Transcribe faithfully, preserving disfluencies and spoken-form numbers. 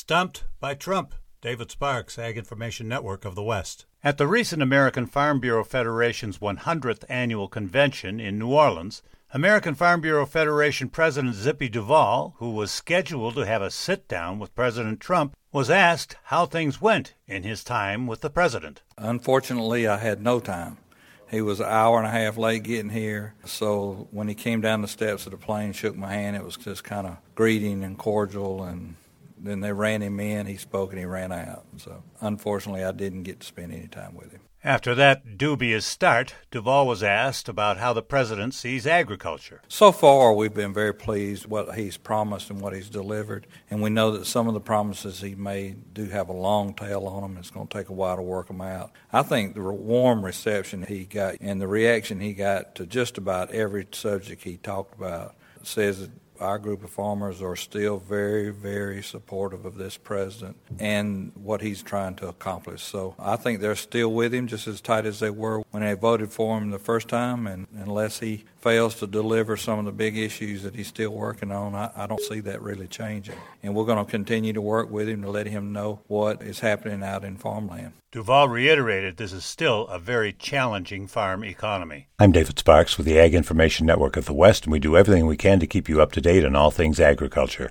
Stumped by Trump. David Sparks, Ag Information Network of the West. At the recent American Farm Bureau Federation's one hundredth Annual Convention in New Orleans, American Farm Bureau Federation President Zippy Duvall, who was scheduled to have a sit-down with President Trump, was asked how things went in his time with the president. Unfortunately, I had no time. He was an hour and a half late getting here, so when he came down the steps of the plane, shook my hand, it was just kind of greeting and cordial, and then they ran him in, he spoke, and he ran out. So unfortunately, I didn't get to spend any time with him. After that dubious start, Duvall was asked about how the president sees agriculture. So far, we've been very pleased with what he's promised and what he's delivered, and we know that some of the promises he made do have a long tail on them. It's going to take a while to work them out. I think the warm reception he got and the reaction he got to just about every subject he talked about says that our group of farmers are still very, very supportive of this president and what he's trying to accomplish. So I think they're still with him just as tight as they were when they voted for him the first time, and unless he fails to deliver some of the big issues that he's still working on, I, I don't see that really changing. And we're going to continue to work with him to let him know what is happening out in farmland. Duvall reiterated this is still a very challenging farm economy. I'm David Sparks with the Ag Information Network of the West, and we do everything we can to keep you up to date on all things agriculture.